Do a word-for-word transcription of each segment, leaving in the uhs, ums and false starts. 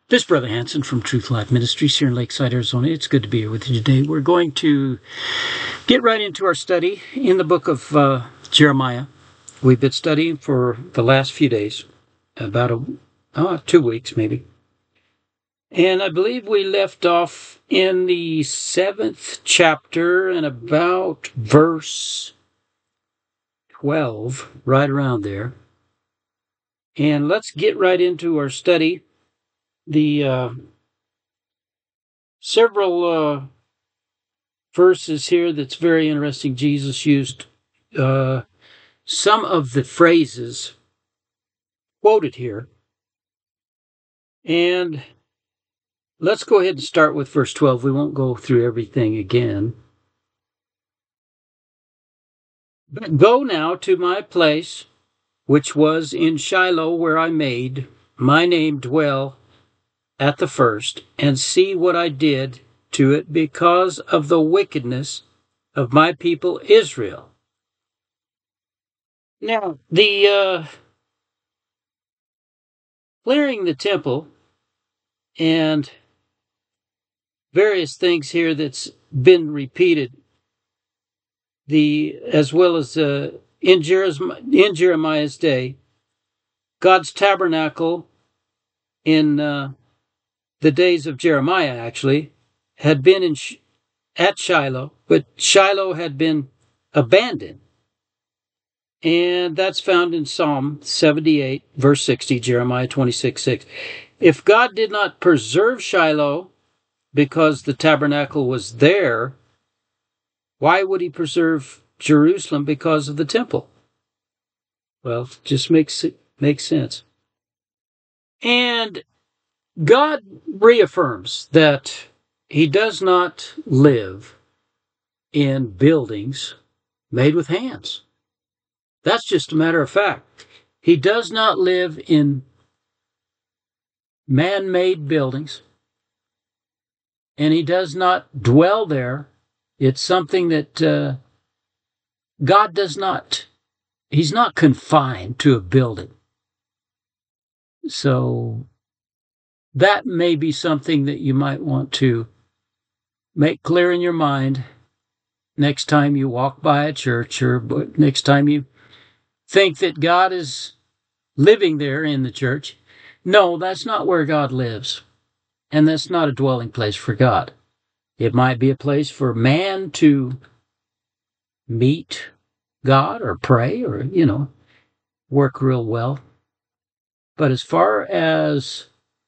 This is Brother Hanson from Truth Life Ministries here in Lakeside, Arizona. It's good to be here with you today. We're going to get right into our study in the book of uh, Jeremiah. We've been studying for the last few days, about a, oh, two weeks maybe. And I believe we left off in the seventh chapter and about verse twelve, right around there. And let's get right into our study. The uh, several uh, verses here that's very interesting. Jesus used uh, some of the phrases quoted here. And let's go ahead and start with verse twelve. We won't go through everything again. But go now to my place, which was in Shiloh, where I made my name dwell at the first, and see what I did to it because of the wickedness of my people Israel. Now, the uh, clearing the temple and various things here that's been repeated, the as well as uh, in, Jeremiah, in Jeremiah's day, God's tabernacle in uh, the days of Jeremiah actually had been in at Shiloh, but Shiloh had been abandoned. And that's found in Psalm seventy-eight, verse sixty, Jeremiah twenty-six, six. If God did not preserve Shiloh because the tabernacle was there, why would he preserve Jerusalem because of the temple? Well, it just makes it makes sense. And God reaffirms that he does not live in buildings made with hands. That's just a matter of fact. He does not live in man-made buildings, and he does not dwell there. It's something that uh, God does not, he's not confined to a building. So that may be something that you might want to make clear in your mind next time you walk by a church, or next time you think that God is living there in the church. No, that's not where God lives. And that's not a dwelling place for God. It might be a place for man to meet God or pray or, you know, work real well. But as far as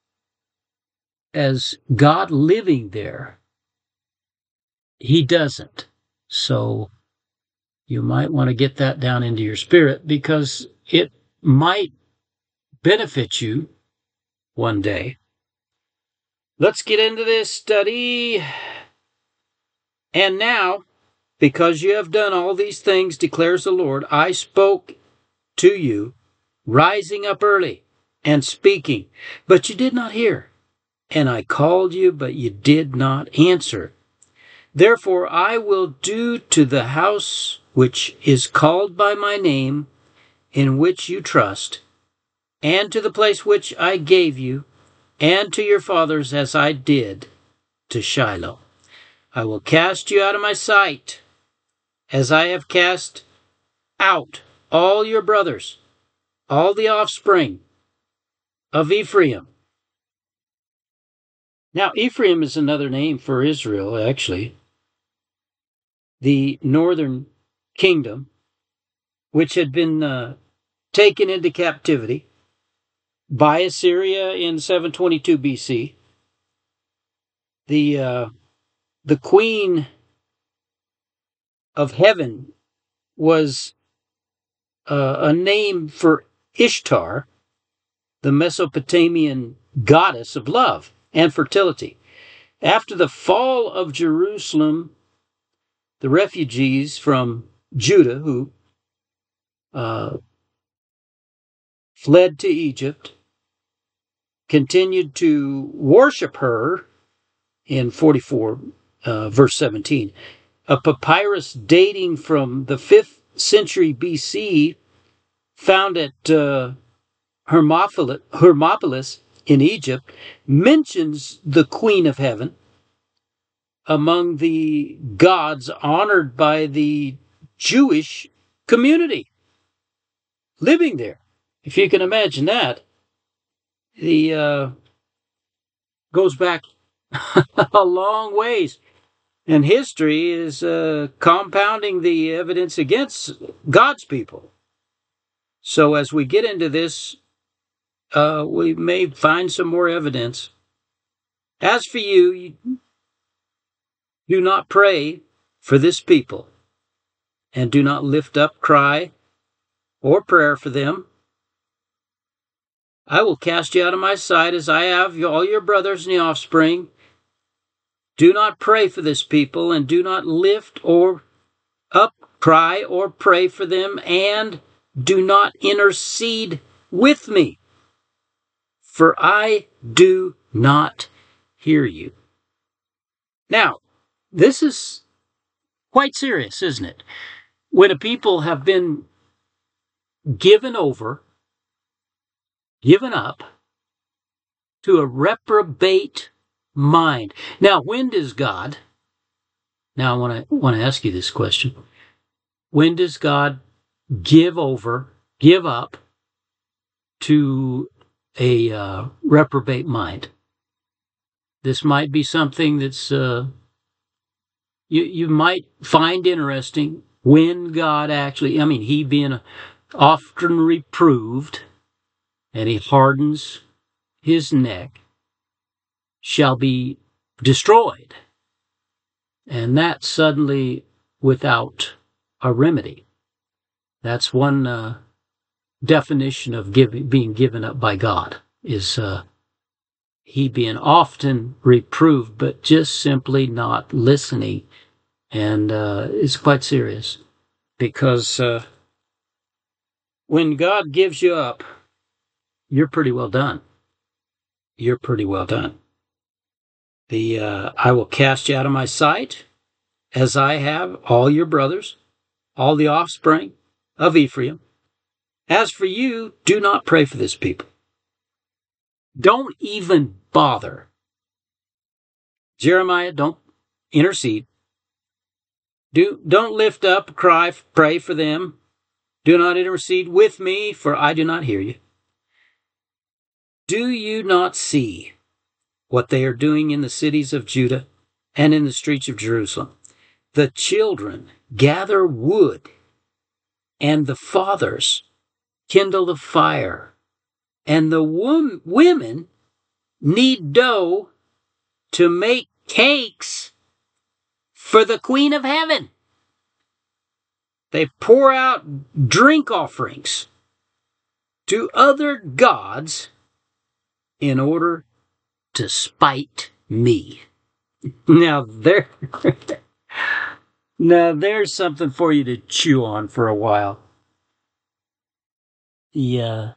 as God living there, he doesn't. So you might want to get that down into your spirit, because it might benefit you one day. Let's get into this study. And now, because you have done all these things, declares the Lord, I spoke to you, rising up early and speaking, but you did not hear. And I called you, but you did not answer. Therefore I will do to the house which is called by my name, in which you trust, and to the place which I gave you, and to your fathers, as I did to Shiloh. I will cast you out of my sight, as I have cast out all your brothers, all the offspring of Ephraim. Now, Ephraim is another name for Israel, actually. The northern kingdom, which had been uh, taken into captivity by Assyria in seven twenty-two B C. The uh, the queen of heaven was uh, a name for Ishtar, the Mesopotamian goddess of love and fertility. After the fall of Jerusalem, the refugees from Judah who uh, fled to Egypt continued to worship her in forty-four, uh, verse seventeen. A papyrus dating from the fifth century B C found at uh, Hermopolis in Egypt mentions the Queen of Heaven among the gods honored by the Jewish community living there. If you can imagine that, the uh, goes back a long ways. And history is uh, compounding the evidence against God's people. So as we get into this, uh, we may find some more evidence. As for you, you do not pray for this people, and do not lift up cry or prayer for them. I will cast you out of my sight as I have all your brothers and the offspring. Do not pray for this people, and do not lift or up cry or pray for them, and do not intercede with me, for I do not hear you. Now, this is quite serious, isn't it? When a people have been given over, given up to a reprobate mind. Now, when does God, now I want to want to ask you this question. When does God give over, give up to a uh, reprobate mind? This might be something that's uh, you you might find interesting. When God actually, I mean, he being often reproved, and he hardens his neck, shall be destroyed, and that suddenly without a remedy. That's one uh, definition of giving, being given up by God, is uh, he being often reproved, but just simply not listening. And uh, it's quite serious, because uh, when God gives you up, you're pretty well done. You're pretty well done. The uh, I will cast you out of my sight, as I have all your brothers, all the offspring of Ephraim. As for you, do not pray for this people. Don't even bother. Jeremiah, don't intercede. Do, don't lift up, cry, pray for them. Do not intercede with me, for I do not hear you. Do you not see what they are doing in the cities of Judah and in the streets of Jerusalem? The children gather wood, and the fathers kindle the fire, and the wom- women knead dough to make cakes for the Queen of Heaven. They pour out drink offerings to other gods in order to spite me. Now there, now there's something for you to chew on for a while. Yeah,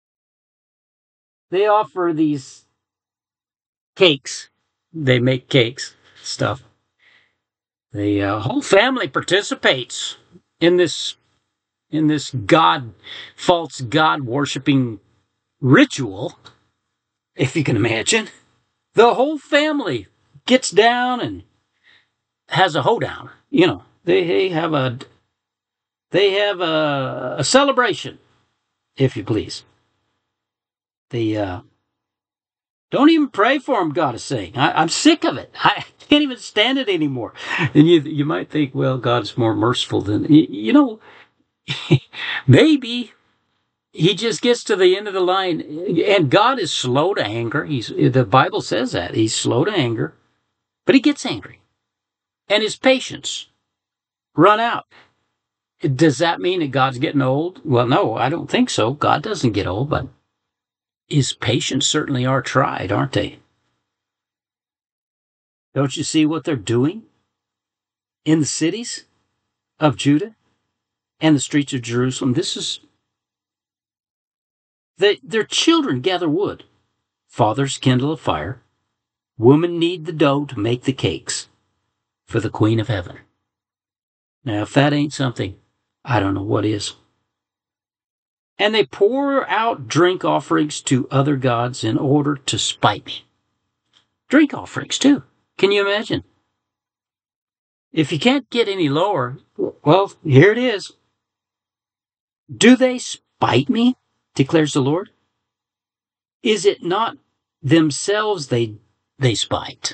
they offer these cakes. They make cakes, stuff. The uh, whole family participates in this in this god, false god worshipping ritual, if you can imagine. The whole family gets down and has a hoedown. You know, they have a they have a, a celebration, if you please. The uh, don't even pray for them, God is saying. I, I'm sick of it. I can't even stand it anymore. And you you might think, well, God's more merciful than you, you know. Maybe he just gets to the end of the line, and God is slow to anger. He's the Bible says that he's slow to anger, but he gets angry, and his patience run out. Does that mean that God's getting old? Well, no, I don't think so. God doesn't get old, but his patience certainly are tried, aren't they? Don't you see what they're doing in the cities of Judah and the streets of Jerusalem? This is they, their children gather wood, fathers kindle a fire, women knead the dough to make the cakes for the Queen of Heaven. Now, if that ain't something, I don't know what is. And they pour out drink offerings to other gods in order to spite me. Drink offerings, too. Can you imagine? If you can't get any lower, well, here it is. Do they spite me, declares the Lord? Is it not themselves they they spite?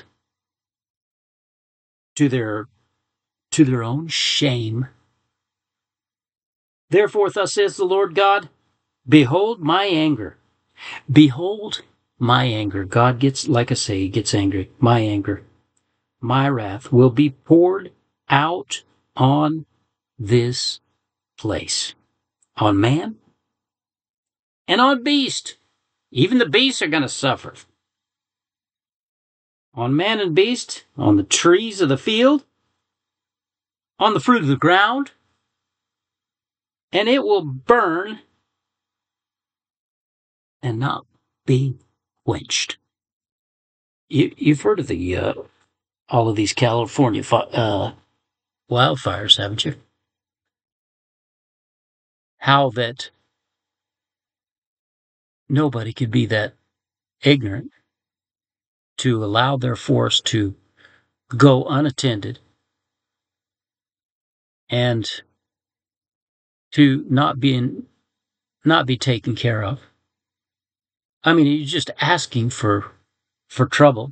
To their to their own shame. Therefore, thus says the Lord God, behold my anger. Behold my anger. God gets, like I say, he gets angry. My anger. My wrath will be poured out on this place. On man and on beast. Even the beasts are going to suffer. On man and beast, on the trees of the field, on the fruit of the ground, and it will burn and not be quenched. You, you've heard of the uh, all of these California uh, wildfires, haven't you? How that nobody could be that ignorant to allow their forest to go unattended and to not be in, not be taken care of. I mean, you're just asking for for trouble.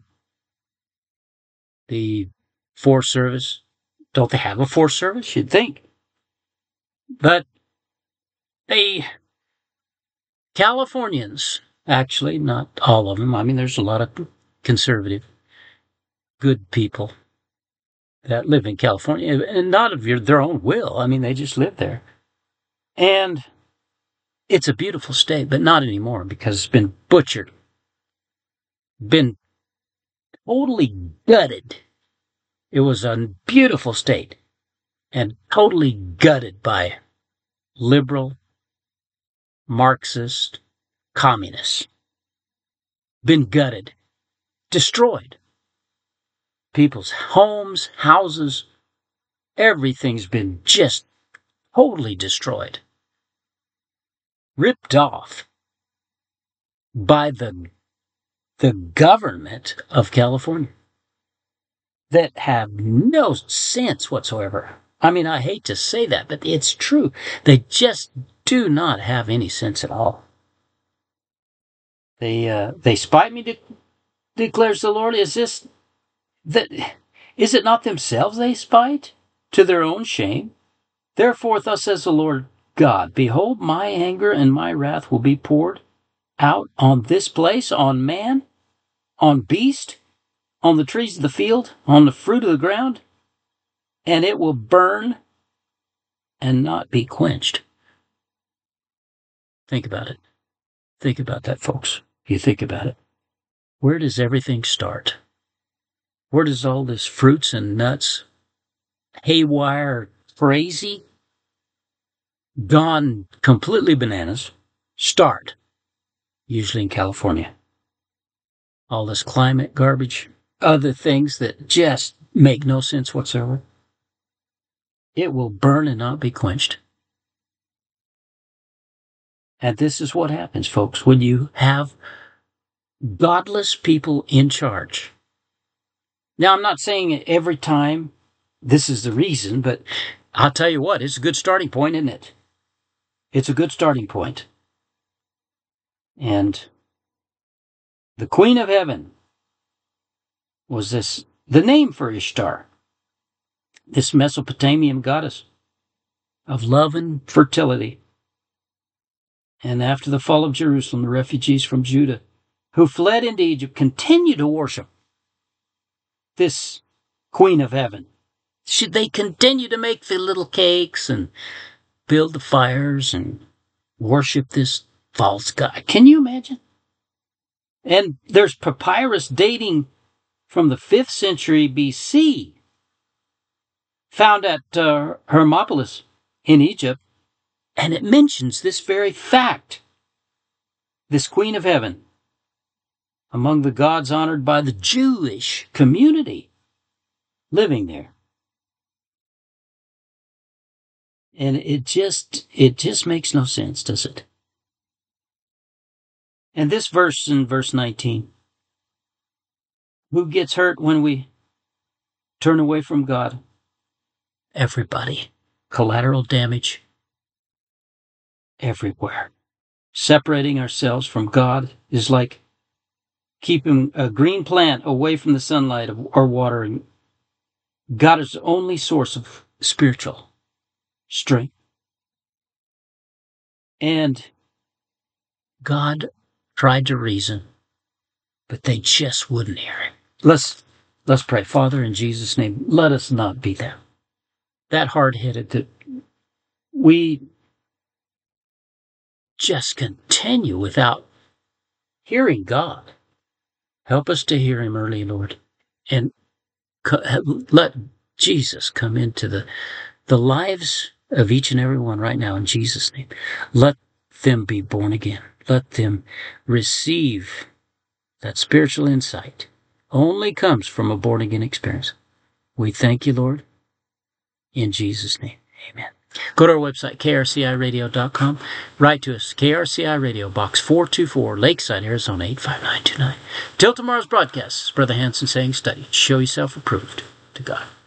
The Forest Service, don't they have a Forest Service? You'd think. But they, Californians, actually, not all of them. I mean, there's a lot of conservative, good people that live in California, and not of your, their own will. I mean, they just live there. And it's a beautiful state, but not anymore because it's been butchered, been totally gutted. It was a beautiful state and totally gutted by liberal, Marxist, communists. Been gutted, destroyed. People's homes, houses, everything's been just totally destroyed. Ripped off by the, the government of California that have no sense whatsoever. I mean, I hate to say that, but it's true. They just do not have any sense at all. They uh, they spite me, de- declares the Lord. Is this that? Is it not themselves they spite to their own shame? Therefore, thus says the Lord God: behold, my anger and my wrath will be poured out on this place, on man, on beast, on the trees of the field, on the fruit of the ground, and it will burn and not be quenched. Think about it. Think about that, folks. You think about it. Where does everything start? Where does all this fruits and nuts, haywire, crazy, gone completely bananas, start? Usually in California. All this climate garbage, other things that just make no sense whatsoever. It will burn and not be quenched. And this is what happens, folks, when you have godless people in charge. Now, I'm not saying every time this is the reason, but I'll tell you what, it's a good starting point, isn't it? It's a good starting point. And the Queen of Heaven was this, the name for Ishtar, this Mesopotamian goddess of love and fertility. And after the fall of Jerusalem, the refugees from Judah who fled into Egypt continue to worship this Queen of Heaven. Should they continue to make the little cakes and build the fires and worship this false god? Can you imagine? And there's papyrus dating from the fifth century B C found at uh, Hermopolis in Egypt, and it mentions this very fact. This Queen of Heaven, among the gods honored by the Jewish community living there. And it just, it just makes no sense, does it? And this verse in verse nineteen, who gets hurt when we turn away from God? Everybody. Collateral damage everywhere. Separating ourselves from God is like keeping a green plant away from the sunlight or watering. God is the only source of spiritual strength. And God tried to reason, but they just wouldn't hear him. Let's let's pray. Father, in Jesus' name, let us not be that, that hard-headed that we just continue without hearing God. Help us to hear him early, Lord, and let Jesus come into the, the lives of each and every one right now in Jesus' name. Let them be born again. Let them receive that spiritual insight. Only comes from a born again experience. We thank you, Lord, in Jesus' name. Amen. Go to our website, K R C I radio dot com. Write to us, K R C I Radio, Box four two four, Lakeside, Arizona, eight five nine two nine. Till tomorrow's broadcast, Brother Hanson saying, study, show yourself approved to God.